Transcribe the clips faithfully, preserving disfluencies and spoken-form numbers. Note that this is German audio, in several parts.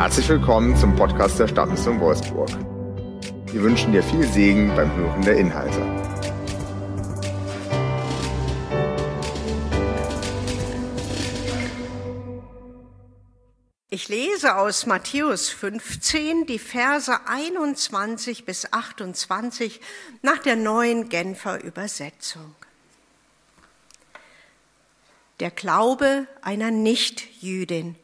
Herzlich willkommen zum Podcast der Stadtmission Wolfsburg. Wir wünschen dir viel Segen beim Hören der Inhalte. Ich lese aus Matthäus fünfzehn die Verse einundzwanzig bis achtundzwanzig nach der neuen Genfer Übersetzung. Der Glaube einer Nichtjüdin.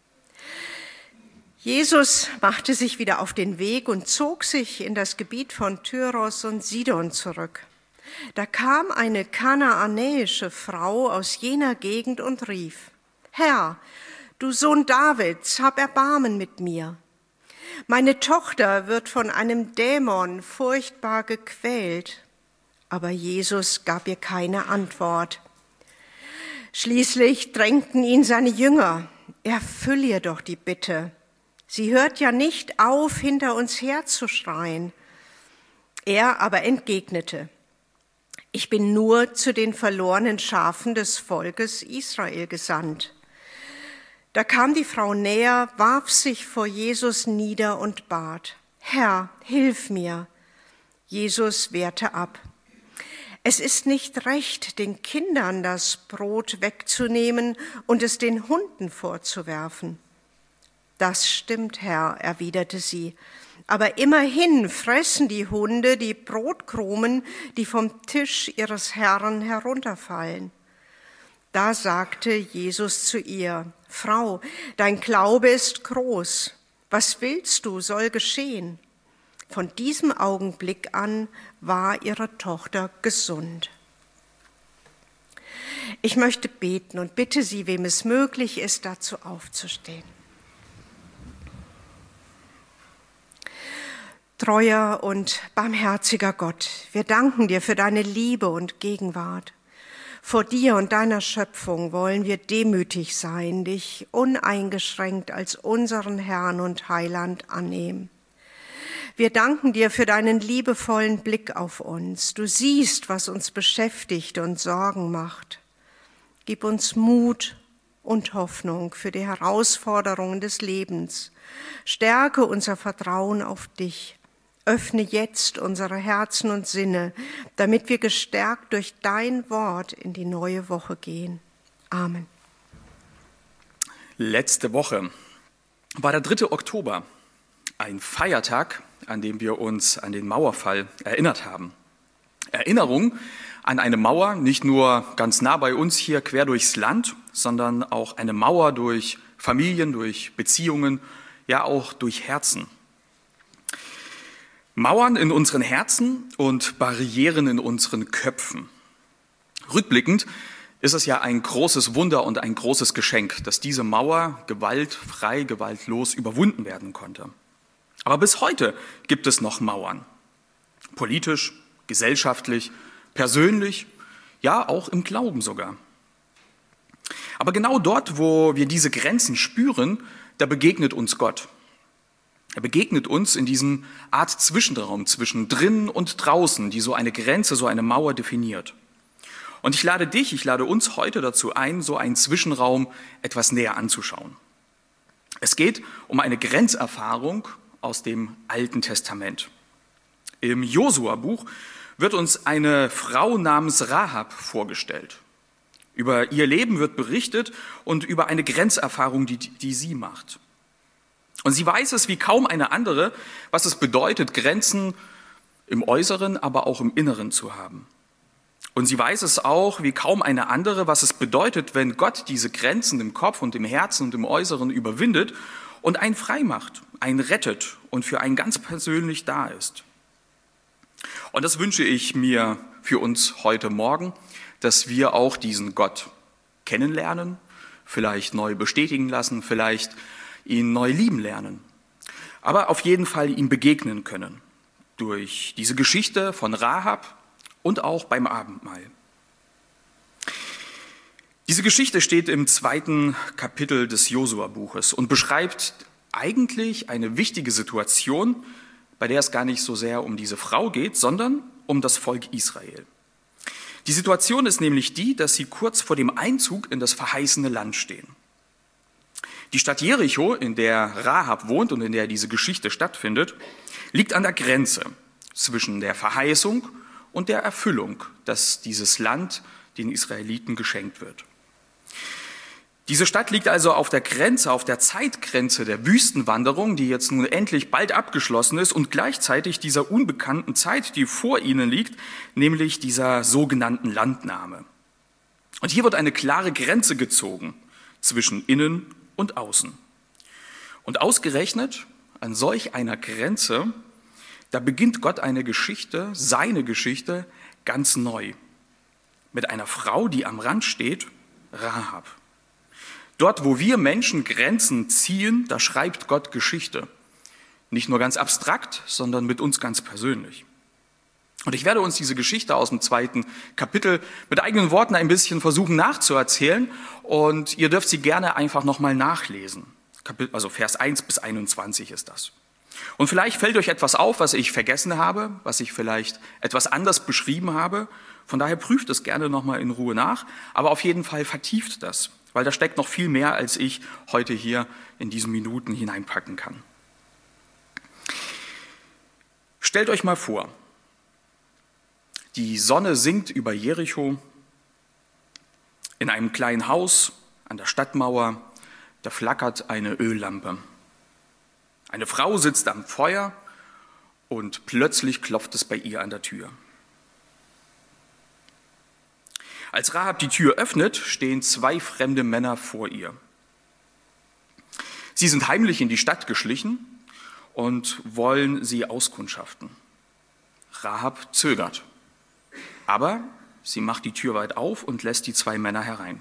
Jesus machte sich wieder auf den Weg und zog sich in das Gebiet von Tyros und Sidon zurück. Da kam eine kanaanäische Frau aus jener Gegend und rief: Herr, du Sohn Davids, hab Erbarmen mit mir. Meine Tochter wird von einem Dämon furchtbar gequält. Aber Jesus gab ihr keine Antwort. Schließlich drängten ihn seine Jünger: Erfüll ihr doch die Bitte. Sie hört ja nicht auf, hinter uns herzuschreien. Er aber entgegnete: Ich bin nur zu den verlorenen Schafen des Volkes Israel gesandt. Da kam die Frau näher, warf sich vor Jesus nieder und bat: Herr, hilf mir. Jesus wehrte ab. Es ist nicht recht, den Kindern das Brot wegzunehmen und es den Hunden vorzuwerfen. Das stimmt, Herr, erwiderte sie. Aber immerhin fressen die Hunde die Brotkrumen, die vom Tisch ihres Herrn herunterfallen. Da sagte Jesus zu ihr: Frau, dein Glaube ist groß. Was willst du, soll geschehen? Von diesem Augenblick an war ihre Tochter gesund. Ich möchte beten und bitte Sie, wem es möglich ist, dazu aufzustehen. Treuer und barmherziger Gott, wir danken dir für deine Liebe und Gegenwart. Vor dir und deiner Schöpfung wollen wir demütig sein, dich uneingeschränkt als unseren Herrn und Heiland annehmen. Wir danken dir für deinen liebevollen Blick auf uns. Du siehst, was uns beschäftigt und Sorgen macht. Gib uns Mut und Hoffnung für die Herausforderungen des Lebens. Stärke unser Vertrauen auf dich. Öffne jetzt unsere Herzen und Sinne, damit wir gestärkt durch dein Wort in die neue Woche gehen. Amen. Letzte Woche war der dritte Oktober, ein Feiertag, an dem wir uns an den Mauerfall erinnert haben. Erinnerung an eine Mauer, nicht nur ganz nah bei uns hier quer durchs Land, sondern auch eine Mauer durch Familien, durch Beziehungen, ja auch durch Herzen. Mauern in unseren Herzen und Barrieren in unseren Köpfen. Rückblickend ist es ja ein großes Wunder und ein großes Geschenk, dass diese Mauer gewaltfrei, gewaltlos überwunden werden konnte. Aber bis heute gibt es noch Mauern. Politisch, gesellschaftlich, persönlich, ja auch im Glauben sogar. Aber genau dort, wo wir diese Grenzen spüren, da begegnet uns Gott. Er begegnet uns in diesem Art Zwischenraum zwischen drinnen und draußen, die so eine Grenze, so eine Mauer definiert. Und ich lade dich, ich lade uns heute dazu ein, so einen Zwischenraum etwas näher anzuschauen. Es geht um eine Grenzerfahrung aus dem Alten Testament. Im Josua-Buch wird uns eine Frau namens Rahab vorgestellt. Über ihr Leben wird berichtet und über eine Grenzerfahrung, die, die sie macht. Und sie weiß es wie kaum eine andere, was es bedeutet, Grenzen im Äußeren, aber auch im Inneren zu haben. Und sie weiß es auch wie kaum eine andere, was es bedeutet, wenn Gott diese Grenzen im Kopf und im Herzen und im Äußeren überwindet und einen frei macht, einen rettet und für einen ganz persönlich da ist. Und das wünsche ich mir für uns heute Morgen, dass wir auch diesen Gott kennenlernen, vielleicht neu bestätigen lassen, vielleicht ihn neu lieben lernen, aber auf jeden Fall ihm begegnen können, durch diese Geschichte von Rahab und auch beim Abendmahl. Diese Geschichte steht im zweiten Kapitel des Josua-Buches und beschreibt eigentlich eine wichtige Situation, bei der es gar nicht so sehr um diese Frau geht, sondern um das Volk Israel. Die Situation ist nämlich die, dass sie kurz vor dem Einzug in das verheißene Land stehen. Die Stadt Jericho, in der Rahab wohnt und in der diese Geschichte stattfindet, liegt an der Grenze zwischen der Verheißung und der Erfüllung, dass dieses Land den Israeliten geschenkt wird. Diese Stadt liegt also auf der Grenze, auf der Zeitgrenze der Wüstenwanderung, die jetzt nun endlich bald abgeschlossen ist, und gleichzeitig dieser unbekannten Zeit, die vor ihnen liegt, nämlich dieser sogenannten Landnahme. Und hier wird eine klare Grenze gezogen zwischen innen und außen. Und ausgerechnet an solch einer Grenze, da beginnt Gott eine Geschichte, seine Geschichte, ganz neu. Mit einer Frau, die am Rand steht, Rahab. Dort, wo wir Menschen Grenzen ziehen, da schreibt Gott Geschichte. Nicht nur ganz abstrakt, sondern mit uns ganz persönlich. Und ich werde uns diese Geschichte aus dem zweiten Kapitel mit eigenen Worten ein bisschen versuchen nachzuerzählen. Und ihr dürft sie gerne einfach nochmal nachlesen. Also Vers eins bis einundzwanzig ist das. Und vielleicht fällt euch etwas auf, was ich vergessen habe, was ich vielleicht etwas anders beschrieben habe. Von daher prüft es gerne nochmal in Ruhe nach. Aber auf jeden Fall vertieft das. Weil da steckt noch viel mehr, als ich heute hier in diesen Minuten hineinpacken kann. Stellt euch mal vor, die Sonne sinkt über Jericho, in einem kleinen Haus an der Stadtmauer, da flackert eine Öllampe. Eine Frau sitzt am Feuer und plötzlich klopft es bei ihr an der Tür. Als Rahab die Tür öffnet, stehen zwei fremde Männer vor ihr. Sie sind heimlich in die Stadt geschlichen und wollen sie auskundschaften. Rahab zögert, aber sie macht die Tür weit auf und lässt die zwei Männer herein.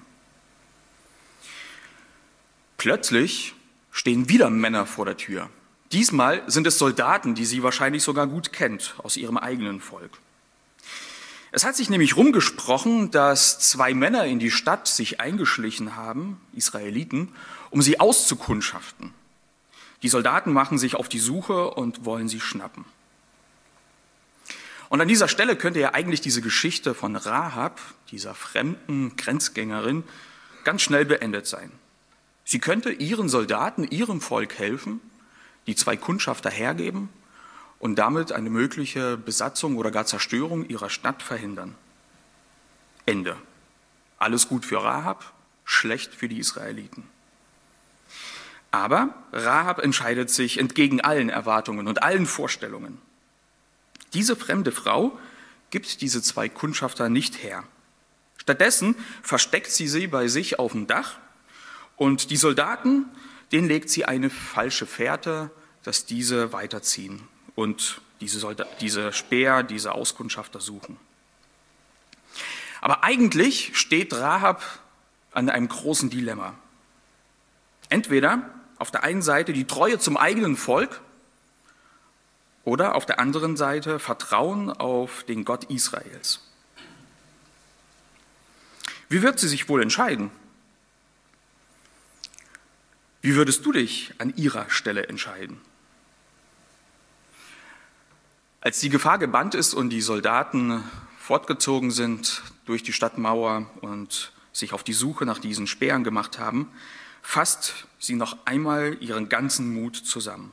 Plötzlich stehen wieder Männer vor der Tür. Diesmal sind es Soldaten, die sie wahrscheinlich sogar gut kennt, aus ihrem eigenen Volk. Es hat sich nämlich rumgesprochen, dass zwei Männer in die Stadt sich eingeschlichen haben, Israeliten, um sie auszukundschaften. Die Soldaten machen sich auf die Suche und wollen sie schnappen. Und an dieser Stelle könnte ja eigentlich diese Geschichte von Rahab, dieser fremden Grenzgängerin, ganz schnell beendet sein. Sie könnte ihren Soldaten, ihrem Volk helfen, die zwei Kundschafter hergeben und damit eine mögliche Besatzung oder gar Zerstörung ihrer Stadt verhindern. Ende. Alles gut für Rahab, schlecht für die Israeliten. Aber Rahab entscheidet sich entgegen allen Erwartungen und allen Vorstellungen. Diese fremde Frau gibt diese zwei Kundschafter nicht her. Stattdessen versteckt sie sie bei sich auf dem Dach und die Soldaten, denen legt sie eine falsche Fährte, dass diese weiterziehen und diese, Solda- diese Späher, diese Auskundschafter suchen. Aber eigentlich steht Rahab an einem großen Dilemma. Entweder auf der einen Seite die Treue zum eigenen Volk oder auf der anderen Seite Vertrauen auf den Gott Israels. Wie wird sie sich wohl entscheiden? Wie würdest du dich an ihrer Stelle entscheiden? Als die Gefahr gebannt ist und die Soldaten fortgezogen sind durch die Stadtmauer und sich auf die Suche nach diesen Speeren gemacht haben, fasst sie noch einmal ihren ganzen Mut zusammen.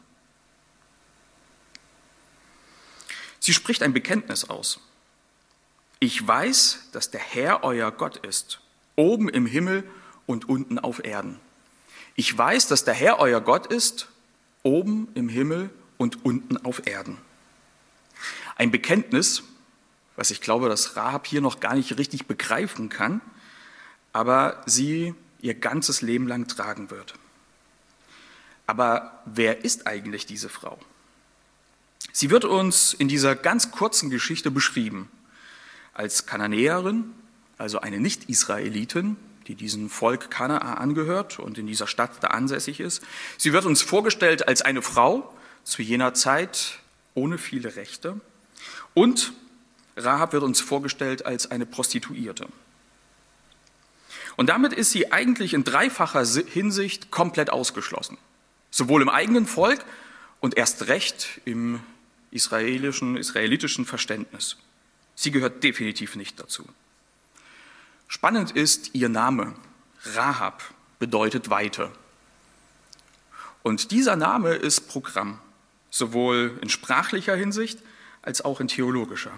Sie spricht ein Bekenntnis aus. Ich weiß, dass der Herr euer Gott ist, oben im Himmel und unten auf Erden. Ich weiß, dass der Herr euer Gott ist, oben im Himmel und unten auf Erden. Ein Bekenntnis, was ich glaube, dass Rahab hier noch gar nicht richtig begreifen kann, aber sie ihr ganzes Leben lang tragen wird. Aber wer ist eigentlich diese Frau? Sie wird uns in dieser ganz kurzen Geschichte beschrieben als Kananäerin, also eine Nicht-Israelitin, die diesem Volk Kanaa angehört und in dieser Stadt da ansässig ist. Sie wird uns vorgestellt als eine Frau zu jener Zeit ohne viele Rechte. Und Rahab wird uns vorgestellt als eine Prostituierte. Und damit ist sie eigentlich in dreifacher Hinsicht komplett ausgeschlossen. Sowohl im eigenen Volk und erst recht im israelischen, israelitischen Verständnis. Sie gehört definitiv nicht dazu. Spannend ist ihr Name. Rahab bedeutet Weite. Und dieser Name ist Programm, sowohl in sprachlicher Hinsicht als auch in theologischer.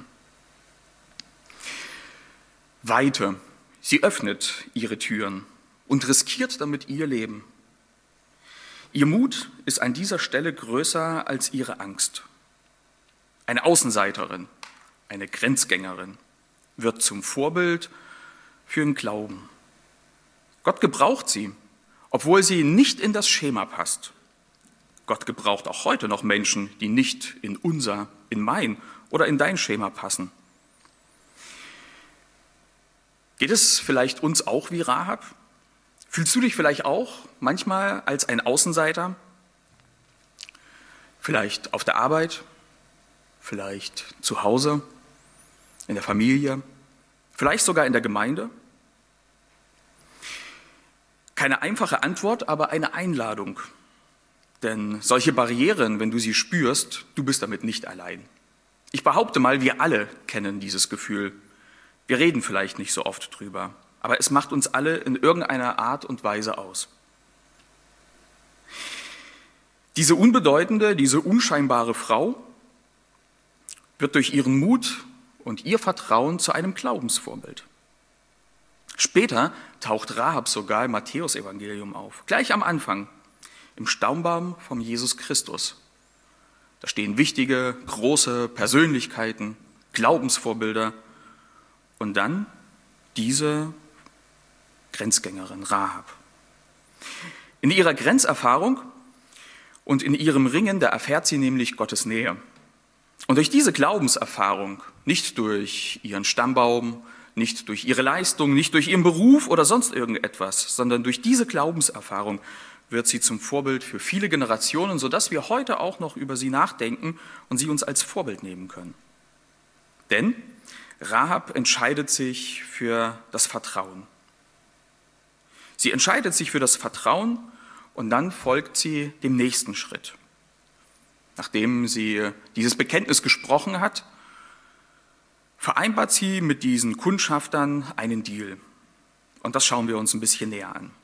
Weite, sie öffnet ihre Türen und riskiert damit ihr Leben. Ihr Mut ist an dieser Stelle größer als ihre Angst. Eine Außenseiterin, eine Grenzgängerin, wird zum Vorbild für den Glauben. Gott gebraucht sie, obwohl sie nicht in das Schema passt. Gott gebraucht auch heute noch Menschen, die nicht in unser, in mein oder in dein Schema passen. Geht es vielleicht uns auch wie Rahab? Fühlst du dich vielleicht auch manchmal als ein Außenseiter? Vielleicht auf der Arbeit, vielleicht zu Hause, in der Familie, vielleicht sogar in der Gemeinde? Keine einfache Antwort, aber eine Einladung. Denn solche Barrieren, wenn du sie spürst, du bist damit nicht allein. Ich behaupte mal, wir alle kennen dieses Gefühl. Wir reden vielleicht nicht so oft drüber, aber es macht uns alle in irgendeiner Art und Weise aus. Diese unbedeutende, diese unscheinbare Frau wird durch ihren Mut und ihr Vertrauen zu einem Glaubensvorbild. Später taucht Rahab sogar im Matthäusevangelium auf, gleich am Anfang, im Stammbaum von Jesus Christus. Da stehen wichtige, große Persönlichkeiten, Glaubensvorbilder und dann diese Grenzgängerin Rahab. In ihrer Grenzerfahrung und in ihrem Ringen, da erfährt sie nämlich Gottes Nähe. Und durch diese Glaubenserfahrung, nicht durch ihren Stammbaum, nicht durch ihre Leistung, nicht durch ihren Beruf oder sonst irgendetwas, sondern durch diese Glaubenserfahrung wird sie zum Vorbild für viele Generationen, sodass wir heute auch noch über sie nachdenken und sie uns als Vorbild nehmen können. Denn Rahab entscheidet sich für das Vertrauen. Sie entscheidet sich für das Vertrauen und dann folgt sie dem nächsten Schritt. Nachdem sie dieses Bekenntnis gesprochen hat, vereinbart sie mit diesen Kundschaftern einen Deal. Und das schauen wir uns ein bisschen näher an.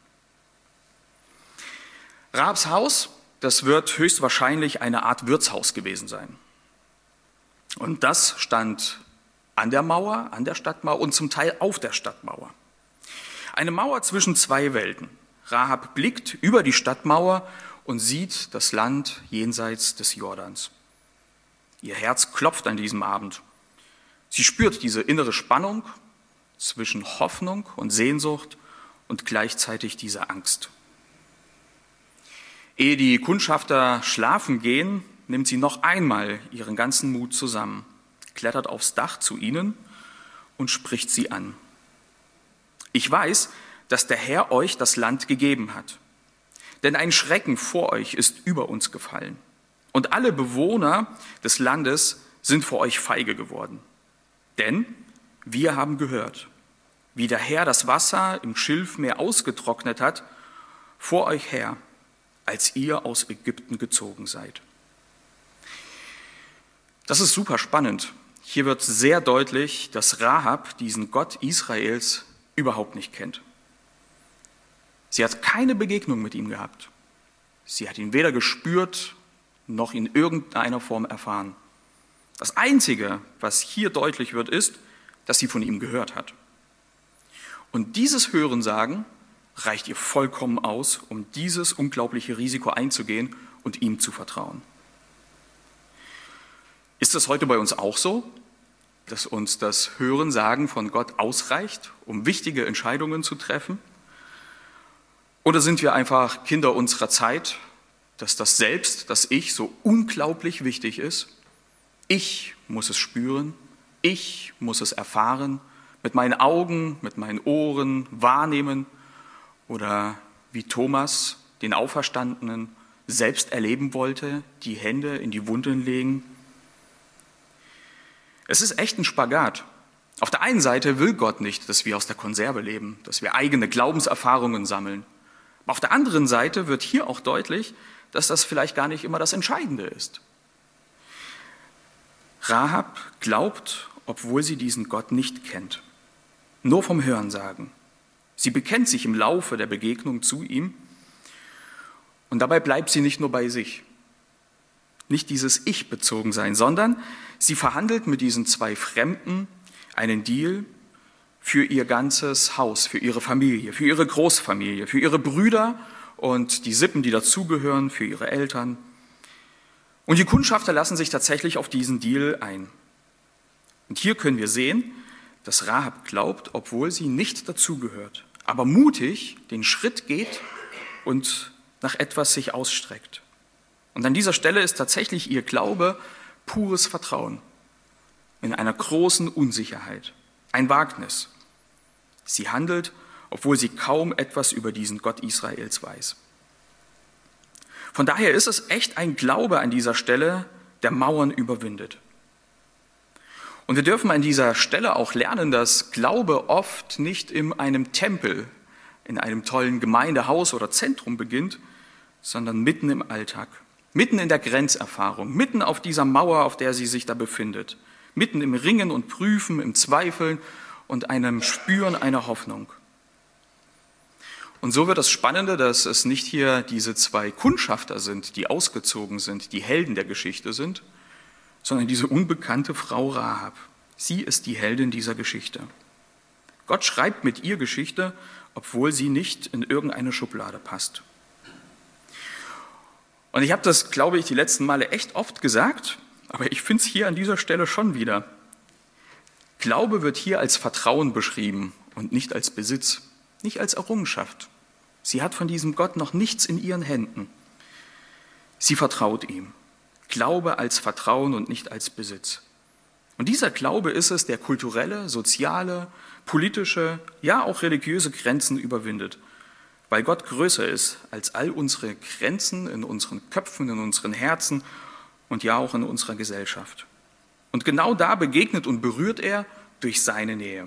Rahabs Haus, das wird höchstwahrscheinlich eine Art Wirtshaus gewesen sein. Und das stand an der Mauer, an der Stadtmauer und zum Teil auf der Stadtmauer. Eine Mauer zwischen zwei Welten. Rahab blickt über die Stadtmauer und sieht das Land jenseits des Jordans. Ihr Herz klopft an diesem Abend. Sie spürt diese innere Spannung zwischen Hoffnung und Sehnsucht und gleichzeitig diese Angst. Ehe die Kundschafter schlafen gehen, nimmt sie noch einmal ihren ganzen Mut zusammen, klettert aufs Dach zu ihnen und spricht sie an. Ich weiß, dass der Herr euch das Land gegeben hat, denn ein Schrecken vor euch ist über uns gefallen und alle Bewohner des Landes sind vor euch feige geworden. Denn wir haben gehört, wie der Herr das Wasser im Schilfmeer ausgetrocknet hat, vor euch her, als ihr aus Ägypten gezogen seid. Das ist super spannend. Hier wird sehr deutlich, dass Rahab diesen Gott Israels überhaupt nicht kennt. Sie hat keine Begegnung mit ihm gehabt. Sie hat ihn weder gespürt, noch in irgendeiner Form erfahren. Das Einzige, was hier deutlich wird, ist, dass sie von ihm gehört hat. Und dieses Hörensagen reicht ihr vollkommen aus, um dieses unglaubliche Risiko einzugehen und ihm zu vertrauen. Ist es heute bei uns auch so, dass uns das Hörensagen von Gott ausreicht, um wichtige Entscheidungen zu treffen? Oder sind wir einfach Kinder unserer Zeit, dass das Selbst, das Ich so unglaublich wichtig ist? Ich muss es spüren, ich muss es erfahren, mit meinen Augen, mit meinen Ohren wahrnehmen oder wie Thomas, den Auferstandenen, selbst erleben wollte, die Hände in die Wunden legen. Es ist echt ein Spagat. Auf der einen Seite will Gott nicht, dass wir aus der Konserve leben, dass wir eigene Glaubenserfahrungen sammeln. Aber auf der anderen Seite wird hier auch deutlich, dass das vielleicht gar nicht immer das Entscheidende ist. Rahab glaubt, obwohl sie diesen Gott nicht kennt. Nur vom Hörensagen. Sie bekennt sich im Laufe der Begegnung zu ihm Und dabei bleibt sie nicht nur bei sich. Nicht dieses Ich-Bezogensein, sondern sie verhandelt mit diesen zwei Fremden einen Deal für ihr ganzes Haus, für ihre Familie, für ihre Großfamilie, für ihre Brüder und die Sippen, die dazugehören, für ihre Eltern. Und die Kundschafter lassen sich tatsächlich auf diesen Deal ein. Und hier können wir sehen, dass Rahab glaubt, obwohl sie nicht dazugehört, aber mutig den Schritt geht und nach etwas sich ausstreckt. Und an dieser Stelle ist tatsächlich ihr Glaube pures Vertrauen in einer großen Unsicherheit, ein Wagnis. Sie handelt, obwohl sie kaum etwas über diesen Gott Israels weiß. Von daher ist es echt ein Glaube an dieser Stelle, der Mauern überwindet. Und wir dürfen an dieser Stelle auch lernen, dass Glaube oft nicht in einem Tempel, in einem tollen Gemeindehaus oder Zentrum beginnt, sondern mitten im Alltag, mitten in der Grenzerfahrung, mitten auf dieser Mauer, auf der sie sich da befindet, mitten im Ringen und Prüfen, im Zweifeln und einem Spüren einer Hoffnung. Und so wird das Spannende, dass es nicht hier diese zwei Kundschafter sind, die ausgezogen sind, die Helden der Geschichte sind, sondern diese unbekannte Frau Rahab. Sie ist die Heldin dieser Geschichte. Gott schreibt mit ihr Geschichte, obwohl sie nicht in irgendeine Schublade passt. Und ich habe das, glaube ich, die letzten Male echt oft gesagt, aber ich finde es hier an dieser Stelle schon wieder. Glaube wird hier als Vertrauen beschrieben und nicht als Besitz, nicht als Errungenschaft. Sie hat von diesem Gott noch nichts in ihren Händen. Sie vertraut ihm. Glaube als Vertrauen und nicht als Besitz. Und dieser Glaube ist es, der kulturelle, soziale, politische, ja auch religiöse Grenzen überwindet, weil Gott größer ist als all unsere Grenzen in unseren Köpfen, in unseren Herzen und ja auch in unserer Gesellschaft. Und genau da begegnet und berührt er durch seine Nähe.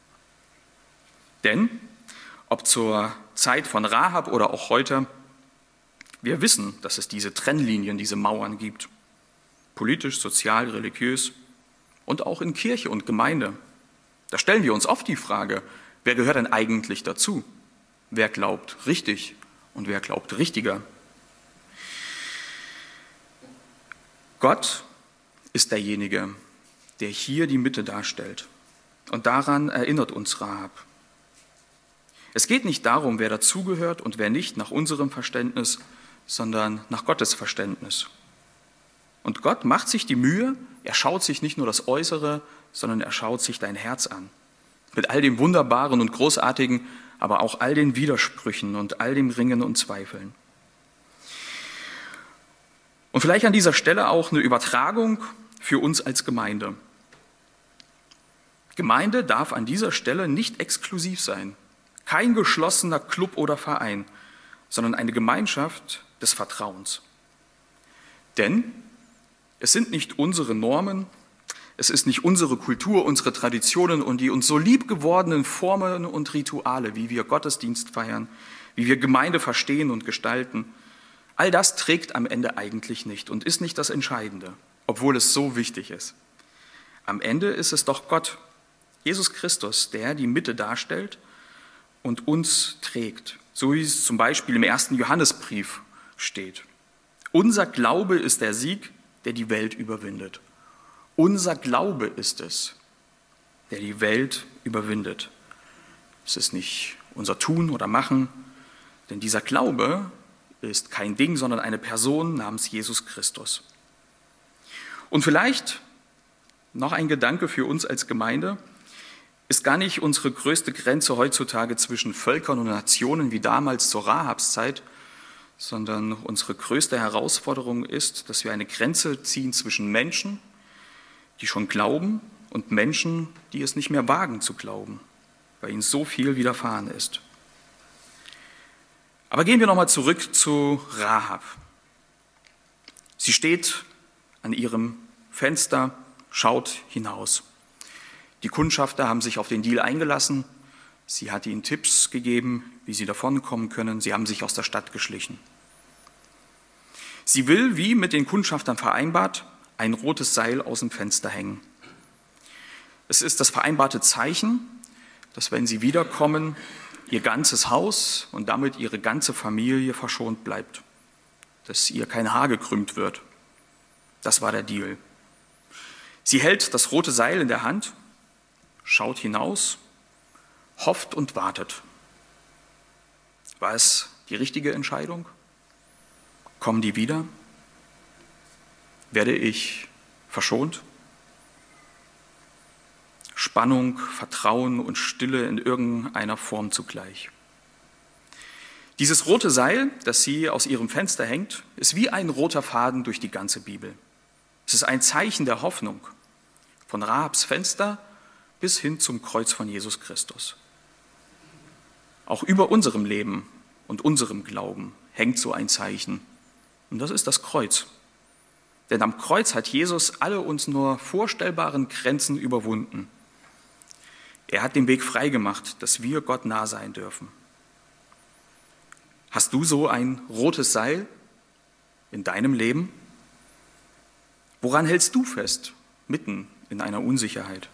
Denn, ob zur Zeit von Rahab oder auch heute, wir wissen, dass es diese Trennlinien, diese Mauern gibt. Politisch, sozial, religiös und auch in Kirche und Gemeinde. Da stellen wir uns oft die Frage, wer gehört denn eigentlich dazu? Wer glaubt richtig und wer glaubt richtiger? Gott ist derjenige, der hier die Mitte darstellt. Und daran erinnert uns Rahab. Es geht nicht darum, wer dazugehört und wer nicht nach unserem Verständnis, sondern nach Gottes Verständnis. Und Gott macht sich die Mühe, er schaut sich nicht nur das Äußere, sondern er schaut sich dein Herz an. Mit all dem Wunderbaren und Großartigen, aber auch all den Widersprüchen und all dem Ringen und Zweifeln. Und vielleicht an dieser Stelle auch eine Übertragung für uns als Gemeinde. Gemeinde darf an dieser Stelle nicht exklusiv sein. Kein geschlossener Club oder Verein, sondern eine Gemeinschaft des Vertrauens. Denn es sind nicht unsere Normen, es ist nicht unsere Kultur, unsere Traditionen und die uns so lieb gewordenen Formen und Rituale, wie wir Gottesdienst feiern, wie wir Gemeinde verstehen und gestalten. All das trägt am Ende eigentlich nicht und ist nicht das Entscheidende, obwohl es so wichtig ist. Am Ende ist es doch Gott, Jesus Christus, der die Mitte darstellt und uns trägt, so wie es zum Beispiel im ersten Johannesbrief steht. Unser Glaube ist der Sieg, der die Welt überwindet. Unser Glaube ist es, der die Welt überwindet. Es ist nicht unser Tun oder Machen, denn dieser Glaube ist kein Ding, sondern eine Person namens Jesus Christus. Und vielleicht noch ein Gedanke für uns als Gemeinde: Ist gar nicht unsere größte Grenze heutzutage zwischen Völkern und Nationen wie damals zur Rahabszeit, sondern unsere größte Herausforderung ist, dass wir eine Grenze ziehen zwischen Menschen, die schon glauben, und Menschen, die es nicht mehr wagen zu glauben, weil ihnen so viel widerfahren ist. Aber gehen wir nochmal zurück zu Rahab. Sie steht an ihrem Fenster, schaut hinaus. Die Kundschafter haben sich auf den Deal eingelassen. Sie hat ihnen Tipps gegeben, wie sie davonkommen können. Sie haben sich aus der Stadt geschlichen. Sie will, wie mit den Kundschaftern vereinbart, ein rotes Seil aus dem Fenster hängen. Es ist das vereinbarte Zeichen, dass, wenn sie wiederkommen, ihr ganzes Haus und damit ihre ganze Familie verschont bleibt. dass ihr kein Haar gekrümmt wird. Das war der Deal. Sie hält das rote Seil in der Hand, schaut hinaus, hofft und wartet. War es die richtige Entscheidung? Kommen die wieder? Werde ich verschont? Spannung, Vertrauen und Stille in irgendeiner Form zugleich. Dieses rote Seil, das sie aus ihrem Fenster hängt, ist wie ein roter Faden durch die ganze Bibel. Es ist ein Zeichen der Hoffnung, von Rahabs Fenster bis hin zum Kreuz von Jesus Christus. Auch über unserem Leben und unserem Glauben hängt so ein Zeichen. Und das ist das Kreuz. Denn am Kreuz hat Jesus alle uns nur vorstellbaren Grenzen überwunden. Er hat den Weg freigemacht, dass wir Gott nah sein dürfen. Hast du so ein rotes Seil in deinem Leben? Woran hältst du fest, mitten in einer Unsicherheit?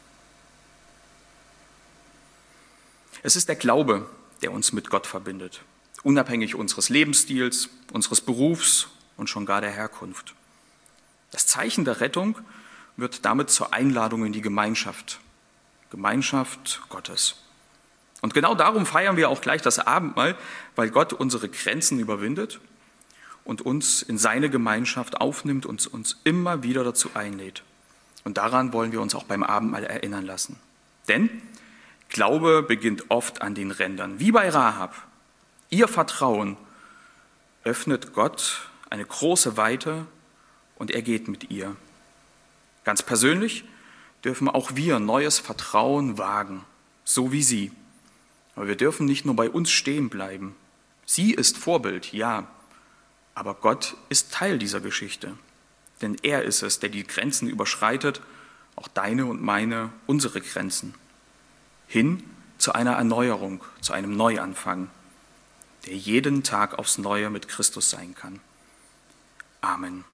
Es ist der Glaube, der uns mit Gott verbindet, unabhängig unseres Lebensstils, unseres Berufs und schon gar der Herkunft. Das Zeichen der Rettung wird damit zur Einladung in die Gemeinschaft, Gemeinschaft Gottes. Und genau darum feiern wir auch gleich das Abendmahl, weil Gott unsere Grenzen überwindet und uns in seine Gemeinschaft aufnimmt und uns immer wieder dazu einlädt. Und daran wollen wir uns auch beim Abendmahl erinnern lassen. Denn Glaube beginnt oft an den Rändern, wie bei Rahab. Ihr Vertrauen öffnet Gott eine große Weite und er geht mit ihr. Ganz persönlich dürfen auch wir neues Vertrauen wagen, so wie sie. Aber wir dürfen nicht nur bei uns stehen bleiben. Sie ist Vorbild, ja, aber Gott ist Teil dieser Geschichte. Denn er ist es, der die Grenzen überschreitet, auch deine und meine, unsere Grenzen. Hin zu einer Erneuerung, zu einem Neuanfang, der jeden Tag aufs Neue mit Christus sein kann. Amen.